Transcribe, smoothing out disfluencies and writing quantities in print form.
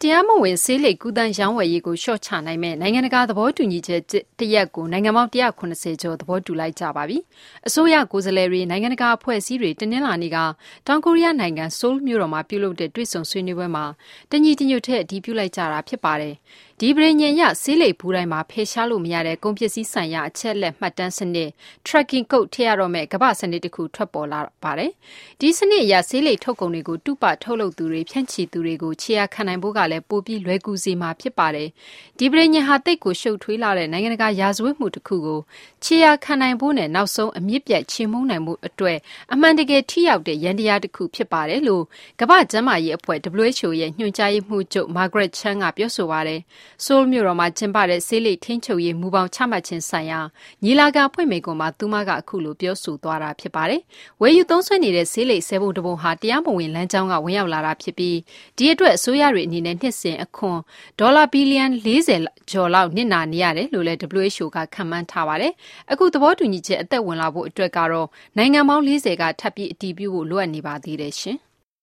တရားမဝင်ဆေးလိပ်ကူးသန်းရောင်းဝယ်ရေးကိုလျှော့ချနိုင်မယ့်နိုင်ငံတကာသဘောတူညီချက်တရပ်ကိုနိုင်ငံပေါင်း190ကျော်သဘောတူလိုက်ကြပါပြီ။အစိုးရကိုယ်စားလှယ်တွေနိုင်ငံတကာအဖွဲ့အစည်းတွေတနင်္လာနေ့ကတောင်ကိုရီးယားနိုင်ငံဆိုးလ်မြို့တော်မှာပြုလုပ်တဲ့တွေ့ဆုံဆွေးနွေးပွဲမှာတညီတညွတ်ထဲအတည်ပြုလိုက်ကြတာဖြစ်ပါတယ်။ဒီပရိညာဉ်ရဆေးလိပ်ဘူးတိုင်းမှာဖယ်ရှားလို့မရတဲ့ကုန်ပစ္စည်းဆိုင်ရာအချက်လက်မှတ်တမ်းစနစ် tracking code ထည့်ရတော့မဲ့ကမ္ဘာစနစ်တစ်ခုထွက်ပေါ်လာပါတယ်။ဒီစနစ်အရဆေးလိပ်ထုတ်ကုန်တွေကိုတုပထုတ်လုပ်သူတွေဖြန့်ချီသူတွေကိုခြေရာခံနိုင်ဖို့ကလည်းပိုပြီးလွယ်ကူစေမှာဖြစ်ပါတယ်။ဒီပရိညာဉ်ဟာတိတ်ကိုရှုပ်ထွေးလာတဲ့နိုင်ငံတကာရာဇဝတ်မှုတစ်ခုကိုခြေရာခံနိုင်ဖို့နဲ့နောက်ဆုံးအမြင့်ပြတ်ချေမှုန်းနိုင်မှုအတွက်အမှန်တကယ်ထိရောက်တဲ့ရန်တရားတစ်ခုဖြစ်ပါတယ်လို့ကမ္ဘာ့ကျန်းမာရေးအဖွဲ့ WHO ရဲ့ညွှန်ကြားရေးမှူးချုပ် Margaret Chan ကပြောဆိုပါတယ်။ဆိုးလ်မြို့တော်မှာကျင်းပတဲ့ဆေးလိပ်ထိန်းချုပ်ရေးမူပေါင်းချမှတ်ခြင်းဆိုင်ရာညီလာခံဖွင့်မိန့်ခွန်းမှာသူမကအခုလိုပြောဆိုသွားတာဖြစ်ပါတယ်။ဝယ်ယူသုံးစွဲနေတဲ့ဆေးလိပ်10ပုံတပုံဟာတရားမဝင်လမ်းကြောင်းကဝင်ရောက်လာတာဖြစ်ပြီးဒီအတွက်အစိုးရတွေအနေနဲ့နှစ်စဉ်အခွန်ဒေါ်လာဘီလီယံ40ကျော်လောက်နစ်နာနေရတယ်လို့လည်း WHO ကခန့်မှန်းထားပါတယ်။အခုသဘောတူညီချက်အသက်ဝင်လာဖို့အတွက်ကတော့နိုင်ငံပေါင်း40ကထပ်ပြီးအတည်ပြုဖို့လိုအပ်နေပါသေးတယ်ရှင်။